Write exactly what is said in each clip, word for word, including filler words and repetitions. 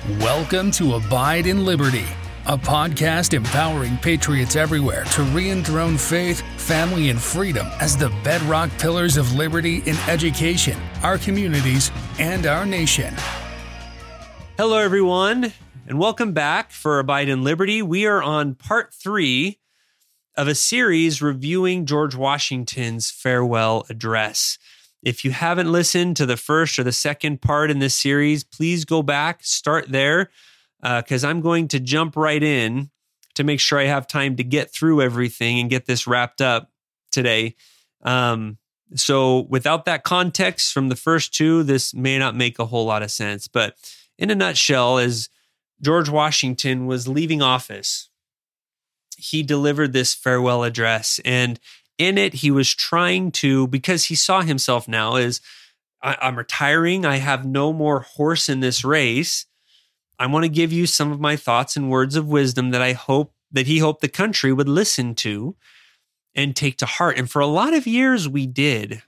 Welcome to Abide in Liberty, a podcast empowering patriots everywhere to re-enthrone faith, family, and freedom as the bedrock pillars of liberty in education, our communities, and our nation. Hello, everyone, and welcome back for Abide in Liberty. We are on part three of a series reviewing George Washington's farewell address. If you haven't listened to the first or the second part in this series, please go back, start there, because uh, I'm going to jump right in to make sure I have time to get through everything and get this wrapped up today. Um, so without that context from the first two, this may not make a whole lot of sense. But in a nutshell, as George Washington was leaving office, he delivered this farewell address, and in it, he was trying to, because he saw himself now as, I, I'm retiring, I have no more horse in this race. I want to give you some of my thoughts and words of wisdom that I hope that he hoped the country would listen to and take to heart. And for a lot of years, we did.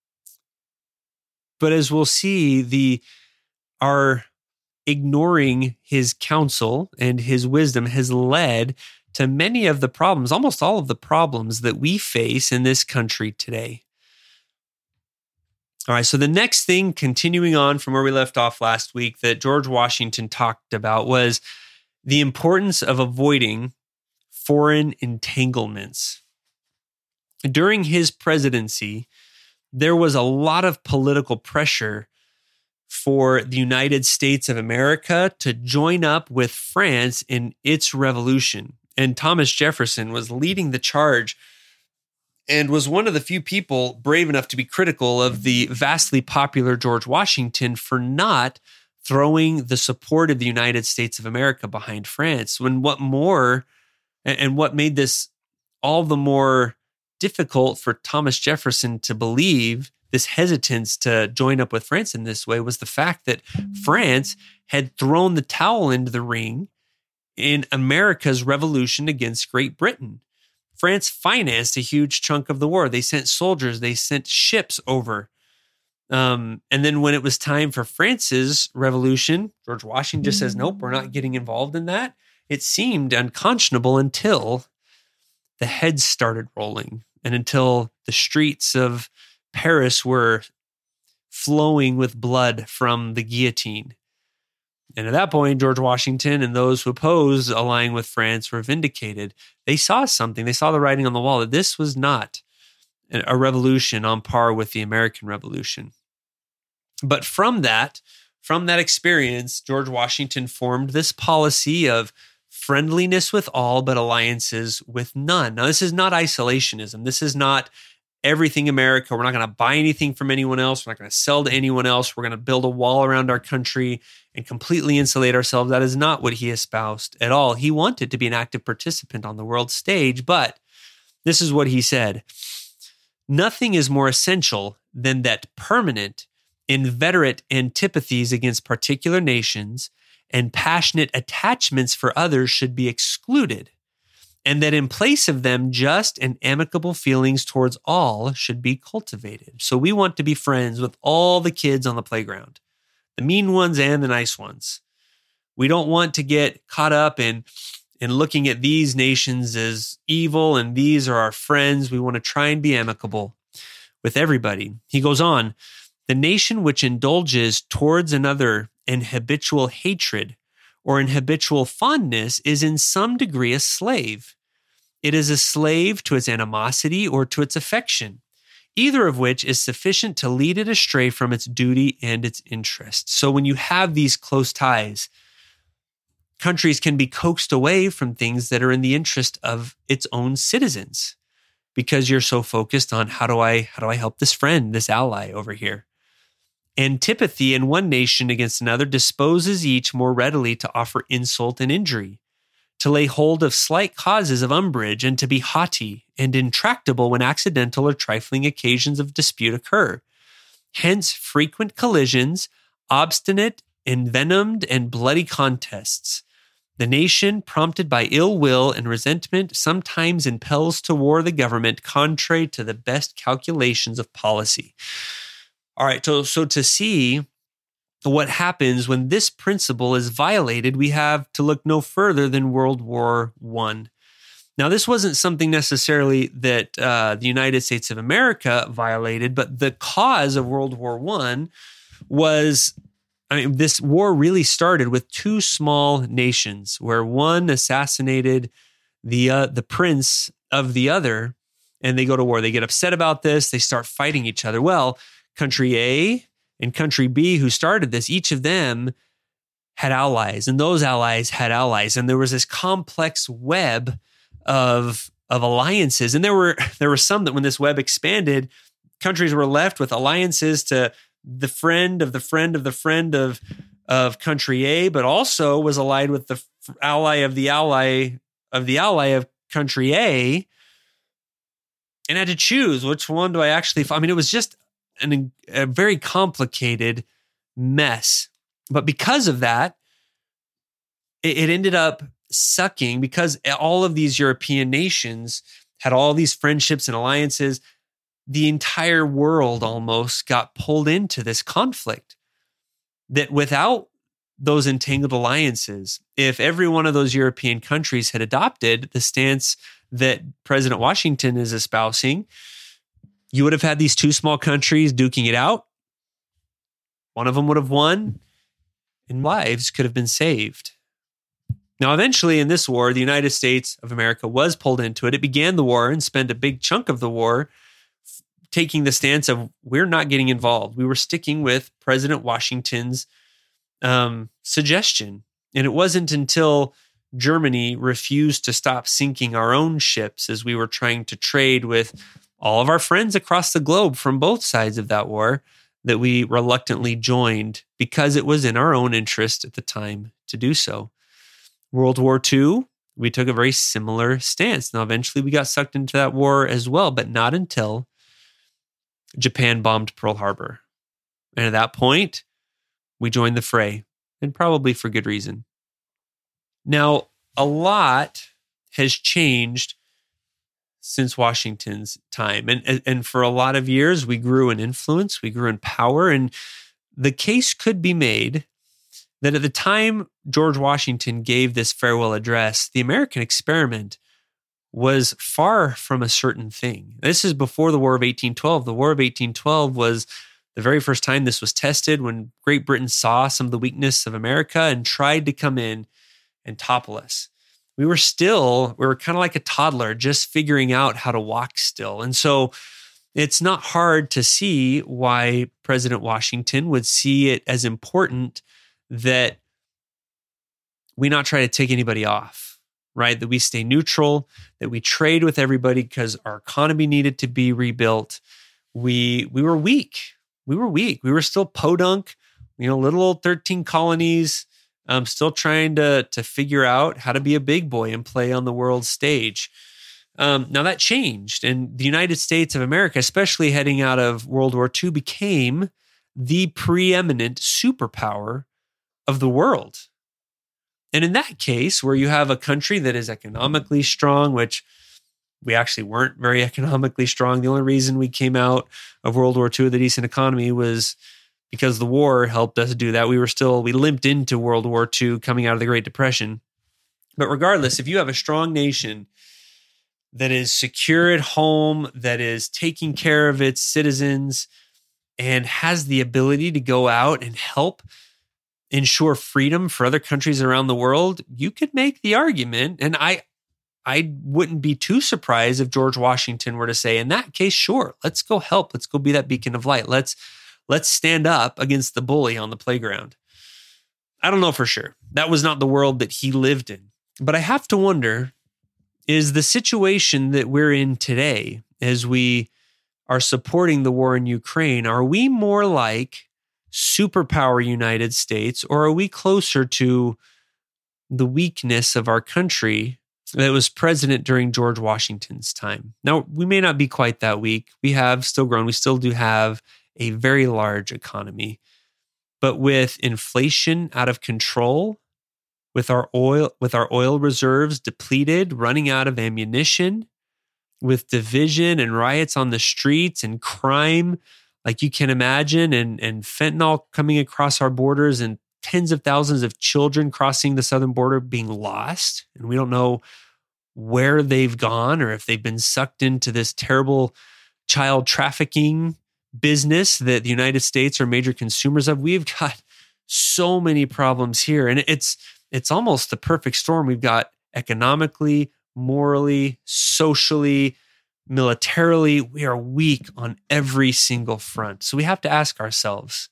But as we'll see, the our ignoring his counsel and his wisdom has led to many of the problems, almost all of the problems that we face in this country today. All right, so the next thing, continuing on from where we left off last week, that George Washington talked about was the importance of avoiding foreign entanglements. During his presidency, there was a lot of political pressure for the United States of America to join up with France in its revolution. And Thomas Jefferson was leading the charge and was one of the few people brave enough to be critical of the vastly popular George Washington for not throwing the support of the United States of America behind France. When what more, and what made this all the more difficult for Thomas Jefferson to believe, this hesitance to join up with France in this way, was the fact that France had thrown the towel into the ring in America's revolution against Great Britain. France financed a huge chunk of the war. They sent soldiers, they sent ships over. Um, and then when it was time for France's revolution, George Washington just says, nope, we're not getting involved in that. It seemed unconscionable until the heads started rolling and until the streets of Paris were flowing with blood from the guillotine. And at that point, George Washington and those who opposed allying with France were vindicated. They saw something. They saw the writing on the wall that this was not a revolution on par with the American Revolution. But from that, from that experience, George Washington formed this policy of friendliness with all, but alliances with none. Now, this is not isolationism. This is not everything America. We're not going to buy anything from anyone else. We're not going to sell to anyone else. We're going to build a wall around our country and completely insulate ourselves. That is not what he espoused at all. He wanted to be an active participant on the world stage, but this is what he said. Nothing is more essential than that permanent, inveterate antipathies against particular nations and passionate attachments for others should be excluded, and that in place of them, just and amicable feelings towards all should be cultivated. So we want to be friends with all the kids on the playground, the mean ones and the nice ones. We don't want to get caught up in, in looking at these nations as evil and these are our friends. We want to try and be amicable with everybody. He goes on, the nation which indulges towards another in habitual hatred or in habitual fondness is in some degree a slave. It is a slave to its animosity or to its affection, either of which is sufficient to lead it astray from its duty and its interest. So when you have these close ties, countries can be coaxed away from things that are in the interest of its own citizens because you're so focused on how do I, how do I help this friend, this ally over here? Antipathy in one nation against another disposes each more readily to offer insult and injury, to lay hold of slight causes of umbrage, and to be haughty and intractable when accidental or trifling occasions of dispute occur. Hence, frequent collisions, obstinate, envenomed, and bloody contests. The nation, prompted by ill will and resentment, sometimes impels to war the government contrary to the best calculations of policy. All right, so, so to see what happens when this principle is violated, we have to look no further than World War One. Now, this wasn't something necessarily that uh, the United States of America violated, but the cause of World War One was, I mean, this war really started with two small nations where one assassinated the uh, the prince of the other, and they go to war. They get upset about this. They start fighting each other. Well, country A and country B, who started this, each of them had allies, and those allies had allies, and there was this complex web of of alliances. And there were there were some that when this web expanded, countries were left with alliances to the friend of the friend of the friend of of country A, but also was allied with the ally of the ally of the ally of country A, and had to choose which one do I actually. I mean, it was just an, a very complicated mess. But because of that, it, it ended up sucking, because all of these European nations had all these friendships and alliances. The entire world almost got pulled into this conflict that without those entangled alliances, if every one of those European countries had adopted the stance that President Washington is espousing, you would have had these two small countries duking it out. One of them would have won, and lives could have been saved. Now, eventually in this war, the United States of America was pulled into it. It began the war and spent a big chunk of the war taking the stance of we're not getting involved. We were sticking with President Washington's um, suggestion. And it wasn't until Germany refused to stop sinking our own ships as we were trying to trade with all of our friends across the globe from both sides of that war that we reluctantly joined, because it was in our own interest at the time to do so. World War Two, we took a very similar stance. Now, eventually we got sucked into that war as well, but not until Japan bombed Pearl Harbor. And at that point, we joined the fray, and probably for good reason. Now, a lot has changed since Washington's time. And, and for a lot of years, we grew in influence, we grew in power, and the case could be made that at the time George Washington gave this farewell address, the American experiment was far from a certain thing. This is before the War of eighteen twelve. The War of eighteen twelve was the very first time this was tested, when Great Britain saw some of the weakness of America and tried to come in and topple us. We were still, we were kind of like a toddler, just figuring out how to walk still. And so it's not hard to see why President Washington would see it as important that we not try to take anybody off, right? That we stay neutral, that we trade with everybody because our economy needed to be rebuilt. We we were weak. We were weak. We were still podunk, you know, little old thirteen colonies, um, still trying to, to figure out how to be a big boy and play on the world stage. Um, now that changed, and the United States of America, especially heading out of World War Two, became the preeminent superpower of the world. And in that case, where you have a country that is economically strong, which we actually weren't very economically strong. The only reason we came out of World War Two with a decent economy was because the war helped us do that. We were still, we limped into World War Two coming out of the Great Depression. But regardless, if you have a strong nation that is secure at home, that is taking care of its citizens, and has the ability to go out and help ensure freedom for other countries around the world, you could make the argument, and I I wouldn't be too surprised if George Washington were to say, in that case, sure, let's go help. Let's go be that beacon of light. Let's let's stand up against the bully on the playground. I don't know for sure. That was not the world that he lived in. But I have to wonder, is the situation that we're in today, as we are supporting the war in Ukraine, are we more like superpower United States, or are we closer to the weakness of our country that was president during George Washington's time? Now, we may not be quite that weak. We have still grown. We still do have a very large economy. But with inflation out of control, with our oil, with our oil reserves depleted, running out of ammunition, with division and riots on the streets and crime like you can imagine, and, and fentanyl coming across our borders and tens of thousands of children crossing the southern border being lost. And we don't know where they've gone or if they've been sucked into this terrible child trafficking business that the United States are major consumers of. We've got so many problems here. And it's it's almost the perfect storm. We've got economically, morally, socially, militarily, we are weak on every single front. So we have to ask ourselves,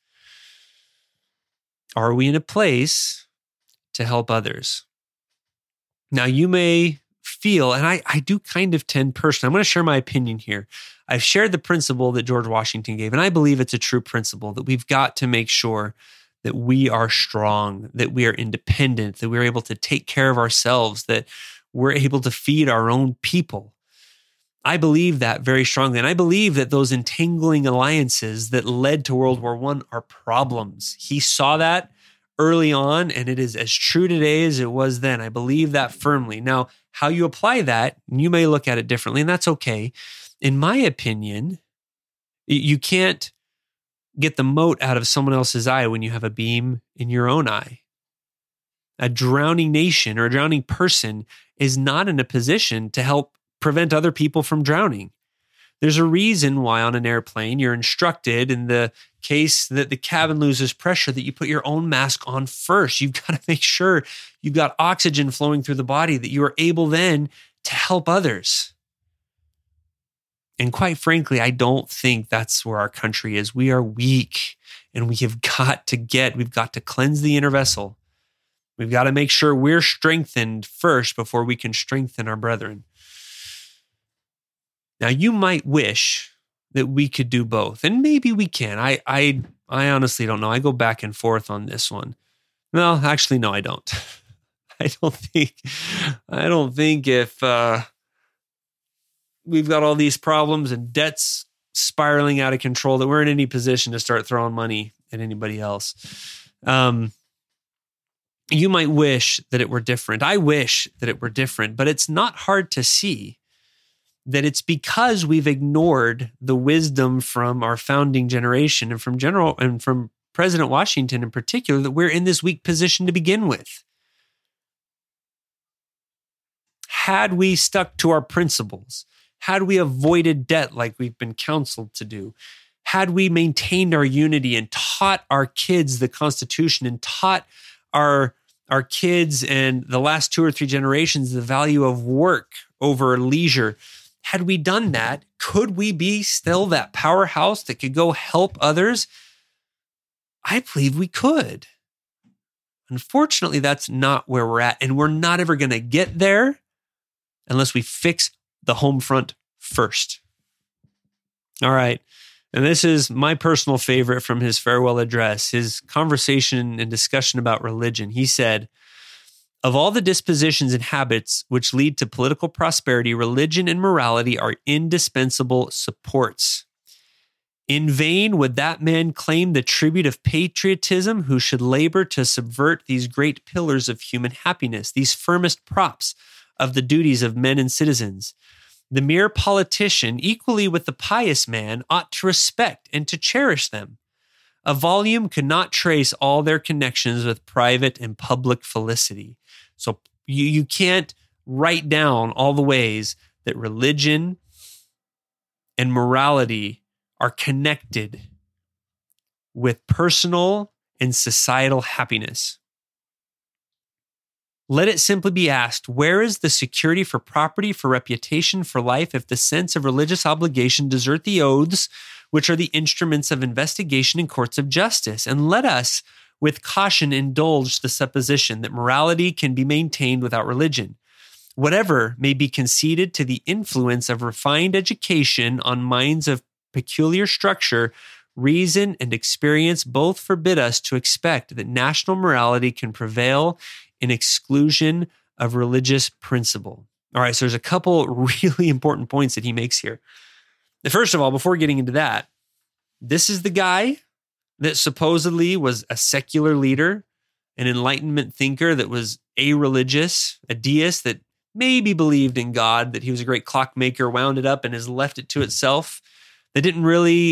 are we in a place to help others? Now, you may feel, and I, I do kind of tend personally, I'm going to share my opinion here. I've shared the principle that George Washington gave, and I believe it's a true principle that we've got to make sure that we are strong, that we are independent, that we're able to take care of ourselves, that we're able to feed our own people. I believe that very strongly. And I believe that those entangling alliances that led to World War One are problems. He saw that early on, and it is as true today as it was then. I believe that firmly. Now, how you apply that, you may look at it differently, and that's okay. In my opinion, you can't get the mote out of someone else's eye when you have a beam in your own eye. A drowning nation or a drowning person is not in a position to help prevent other people from drowning. There's a reason why on an airplane you're instructed, in the case that the cabin loses pressure, that you put your own mask on first. You've got to make sure you've got oxygen flowing through the body, that you are able then to help others. And quite frankly, I don't think that's where our country is. We are weak, and we have got to get, we've got to cleanse the inner vessel. We've got to make sure we're strengthened first before we can strengthen our brethren. Now, you might wish that we could do both, and maybe we can. I, I, I honestly don't know. I go back and forth on this one. No, actually, no, I don't. I don't think. I don't think if uh, we've got all these problems and debts spiraling out of control, that we're in any position to start throwing money at anybody else. Um, you might wish that it were different. I wish that it were different, but it's not hard to see that it's because we've ignored the wisdom from our founding generation and from General and from President Washington in particular, that we're in this weak position to begin with. Had we stuck to our principles, had we avoided debt like we've been counseled to do, had we maintained our unity and taught our kids the Constitution and taught our, our kids and the last two or three generations the value of work over leisure, had we done that, could we be still that powerhouse that could go help others? I believe we could. Unfortunately, that's not where we're at, and we're not ever going to get there unless we fix the home front first. All right. And this is my personal favorite from his farewell address, his conversation and discussion about religion. He said, "Of all the dispositions and habits which lead to political prosperity, religion and morality are indispensable supports. In vain would that man claim the tribute of patriotism who should labor to subvert these great pillars of human happiness, these firmest props of the duties of men and citizens. The mere politician, equally with the pious man, ought to respect and to cherish them. A volume could not trace all their connections with private and public felicity." So you, you can't write down all the ways that religion and morality are connected with personal and societal happiness. Let it simply be asked, where is the security for property, for reputation, for life, if the sense of religious obligation desert the oaths, which are the instruments of investigation in courts of justice? And let us, with caution, indulge the supposition that morality can be maintained without religion. Whatever may be conceded to the influence of refined education on minds of peculiar structure, reason and experience both forbid us to expect that national morality can prevail in exclusion of religious principle. All right, so there's a couple really important points that he makes here. First of all, before getting into that, this is the guy that supposedly was a secular leader, an Enlightenment thinker that was a-religious, a deist that maybe believed in God, that he was a great clockmaker, wound it up and has left it to itself, that didn't really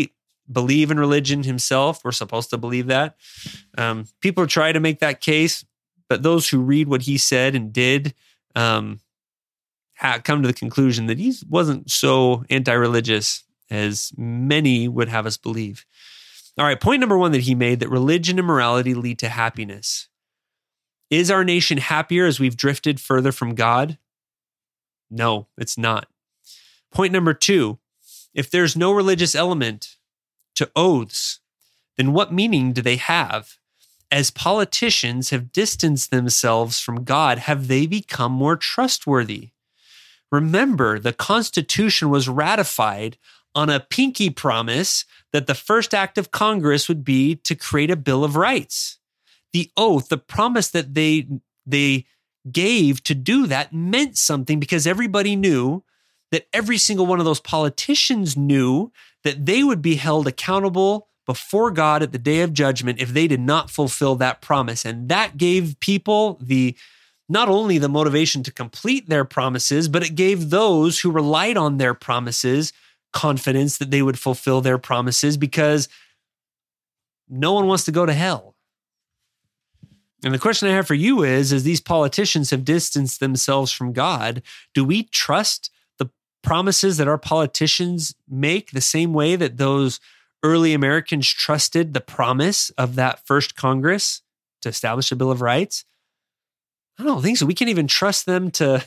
believe in religion himself. We're supposed to believe that. Um, people try to make that case, but those who read what he said and did um, ha- come to the conclusion that he wasn't so anti-religious as many would have us believe. All right, point number one that he made, that religion and morality lead to happiness. Is our nation happier as we've drifted further from God? No, it's not. Point number two, if there's no religious element to oaths, then what meaning do they have? As politicians have distanced themselves from God, have they become more trustworthy? Remember, the Constitution was ratified on a pinky promise that the first act of Congress would be to create a Bill of Rights. The oath, the promise that they, they gave to do that meant something, because everybody knew that every single one of those politicians knew that they would be held accountable before God at the day of judgment if they did not fulfill that promise. And that gave people the not only the motivation to complete their promises, but it gave those who relied on their promises confidence that they would fulfill their promises, because no one wants to go to hell. And the question I have for you is, as these politicians have distanced themselves from God, do we trust the promises that our politicians make the same way that those early Americans trusted the promise of that first Congress to establish a Bill of Rights? I don't think so. We can't even trust them to...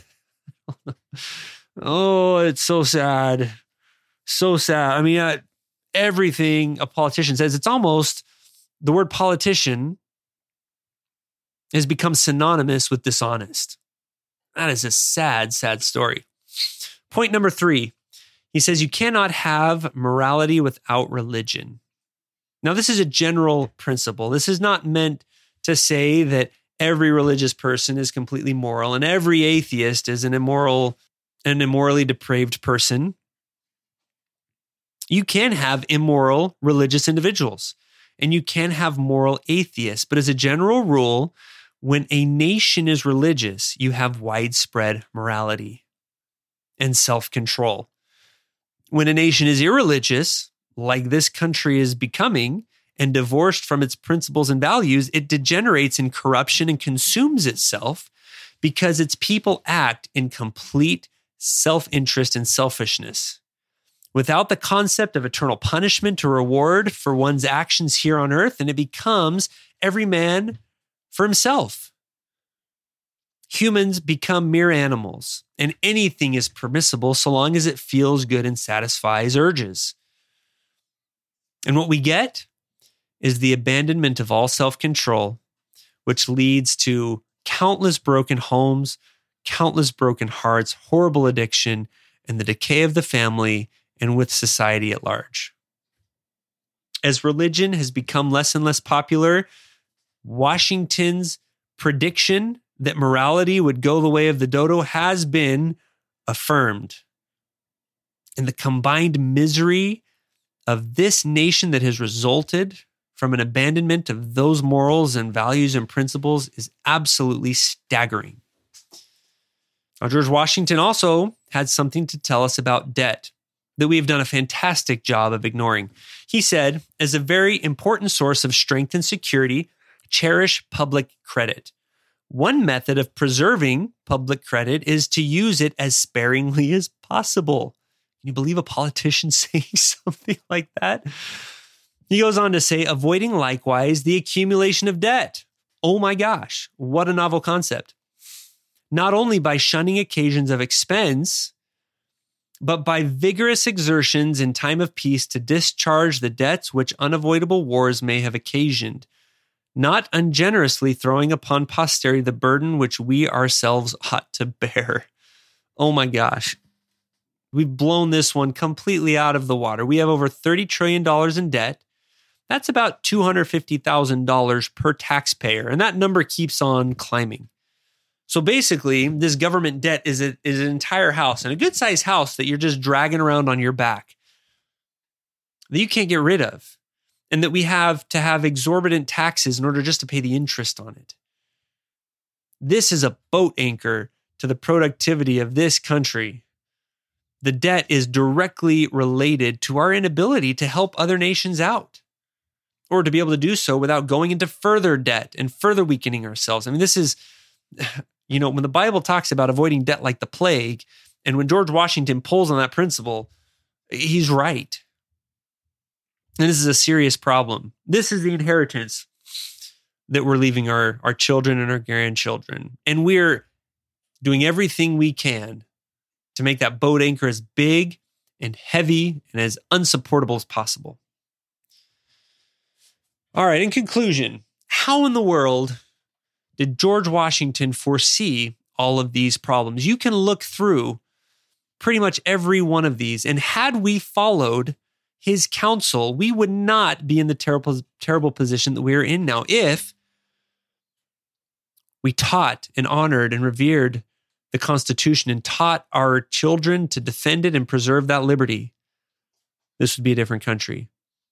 Oh, it's so sad. So sad. I mean, uh, everything a politician says, it's almost, the word politician has become synonymous with dishonest. That is a sad, sad story. Point number three, he says you cannot have morality without religion. Now, this is a general principle. This is not meant to say that every religious person is completely moral and every atheist is an immoral, an immorally depraved person. You can have immoral religious individuals and you can have moral atheists. But as a general rule, when a nation is religious, you have widespread morality and self-control. When a nation is irreligious, like this country is becoming, and divorced from its principles and values, it degenerates in corruption and consumes itself because its people act in complete self-interest and selfishness. Without the concept of eternal punishment or reward for one's actions here on earth, and it becomes every man for himself. Humans become mere animals, and anything is permissible so long as it feels good and satisfies urges. And what we get is the abandonment of all self-control, which leads to countless broken homes, countless broken hearts, horrible addiction, and the decay of the family and with society at large. As religion has become less and less popular, Washington's prediction that morality would go the way of the dodo has been affirmed. And the combined misery of this nation that has resulted from an abandonment of those morals and values and principles is absolutely staggering. Now, George Washington also had something to tell us about debt that we have done a fantastic job of ignoring. He said, as a very important source of strength and security, cherish public credit. One method of preserving public credit is to use it as sparingly as possible. Can you believe a politician saying something like that? He goes on to say, avoiding likewise the accumulation of debt. Oh my gosh, what a novel concept. Not only by shunning occasions of expense, but by vigorous exertions in time of peace to discharge the debts which unavoidable wars may have occasioned, not ungenerously throwing upon posterity the burden which we ourselves ought to bear. Oh my gosh. We've blown this one completely out of the water. We have over thirty trillion dollars in debt. That's about two hundred fifty thousand dollars per taxpayer, and that number keeps on climbing. So basically, this government debt is, a, is an entire house, and a good-sized house that you're just dragging around on your back that you can't get rid of, and that we have to have exorbitant taxes in order just to pay the interest on it. This is a boat anchor to the productivity of this country. the debt is directly related to our inability to help other nations out, or to be able to do so without going into further debt and further weakening ourselves. I mean, this is, you know, when the Bible talks about avoiding debt like the plague, and when George Washington pulls on that principle, he's right. And this is a serious problem. This is the inheritance that we're leaving our, our children and our grandchildren. And we're doing everything we can to make that boat anchor as big and heavy and as unsupportable as possible. All right, in conclusion, how in the world did George Washington foresee all of these problems? You can look through pretty much every one of these, and had we followed his counsel, we would not be in the terrible, terrible position that we're in now if we taught and honored and revered the Constitution and taught our children to defend it and preserve that liberty. This would be a different country.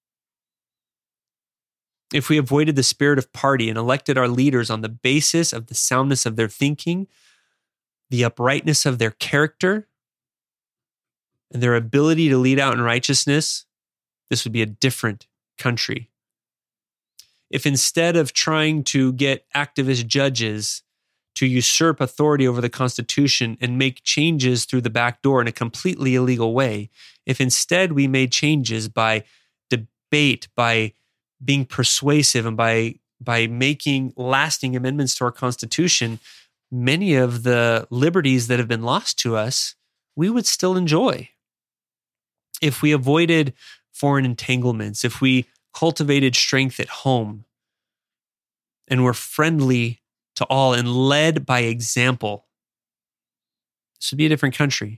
If we avoided the spirit of party and elected our leaders on the basis of the soundness of their thinking, the uprightness of their character, and their ability to lead out in righteousness, this would be a different country. If instead of trying to get activist judges to usurp authority over the Constitution and make changes through the back door in a completely illegal way, if instead we made changes by debate, by being persuasive, and by, by making lasting amendments to our Constitution, many of the liberties that have been lost to us, we would still enjoy. If we avoided foreign entanglements, if we cultivated strength at home, and were friendly to all and led by example, this would be a different country.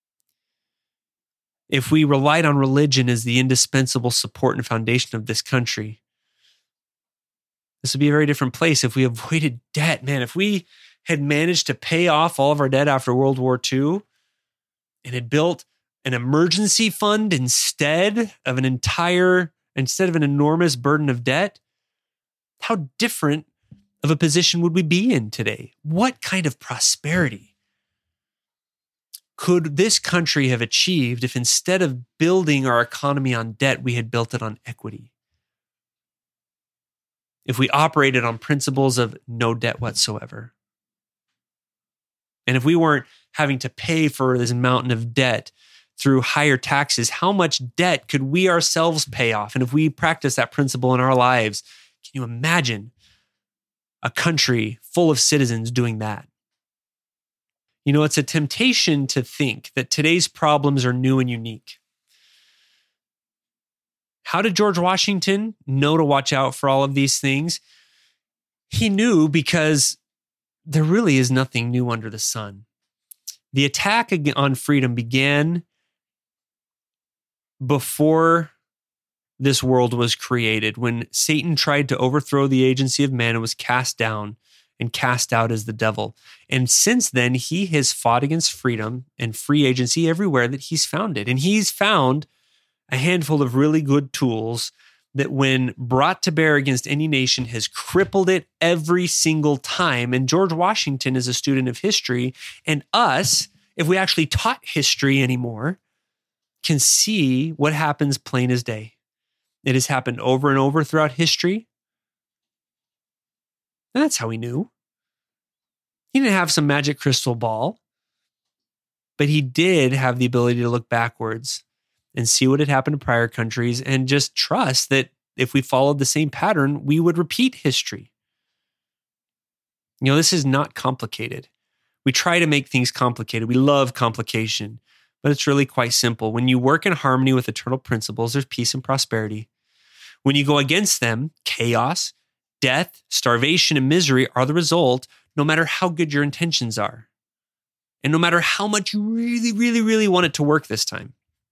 If we relied on religion as the indispensable support and foundation of this country, this would be a very different place. If we avoided debt, man, if we had managed to pay off all of our debt after World War Two and had built an emergency fund instead of an entire, instead of an enormous burden of debt, how different of a position would we be in today? What kind of prosperity could this country have achieved if instead of building our economy on debt, we had built it on equity? If we operated on principles of no debt whatsoever? And if we weren't having to pay for this mountain of debt through higher taxes, how much debt could we ourselves pay off? And if we practice that principle in our lives, can you imagine a country full of citizens doing that? You know, it's a temptation to think that today's problems are new and unique. How did George Washington know to watch out for all of these things? He knew because there really is nothing new under the sun. The attack on freedom began before this world was created, when Satan tried to overthrow the agency of man and was cast down and cast out as the devil. And since then, he has fought against freedom and free agency everywhere that he's found it. And he's found a handful of really good tools that, when brought to bear against any nation, has crippled it every single time. And George Washington is a student of history, and us, if we actually taught history anymore, can see what happens plain as day. It has happened over and over throughout history. And that's how he knew. He didn't have some magic crystal ball, but he did have the ability to look backwards and see what had happened to prior countries and just trust that if we followed the same pattern, we would repeat history. You know, this is not complicated. We try to make things complicated. We love complication, but it's really quite simple. When you work in harmony with eternal principles, there's peace and prosperity. When you go against them, chaos, death, starvation, and misery are the result, no matter how good your intentions are. And no matter how much you really, really, really want it to work this time.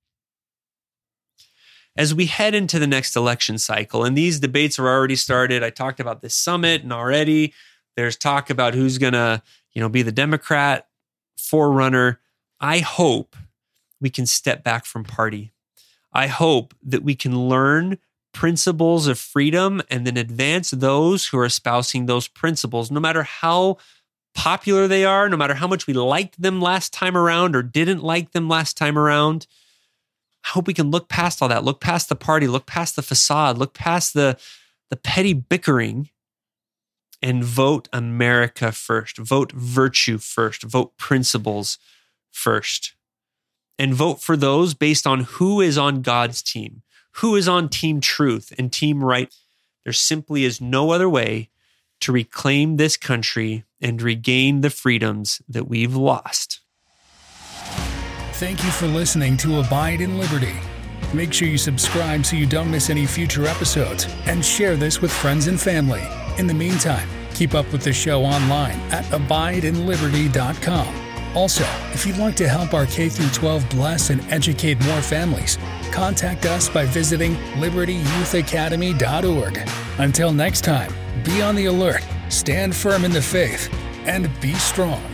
As we head into the next election cycle, and these debates are already started, I talked about this summit, and already there's talk about who's going to, you know, be the Democrat forerunner. I hope we can step back from party. I hope that we can learn principles of freedom and then advance those who are espousing those principles, no matter how popular they are, no matter how much we liked them last time around or didn't like them last time around. I hope we can look past all that, look past the party, look past the facade, look past the, the petty bickering and vote America first, vote virtue first, vote principles first, and vote for those based on who is on God's team, who is on Team Truth and Team Right. There simply is no other way to reclaim this country and regain the freedoms that we've lost. Thank you for listening to Abide in Liberty. Make sure you subscribe so you don't miss any future episodes, and share this with friends and family. In the meantime, keep up with the show online at abide in liberty dot com. Also, if you'd like to help our K through twelve bless and educate more families, contact us by visiting liberty youth academy dot org. Until next time, be on the alert, stand firm in the faith, and be strong.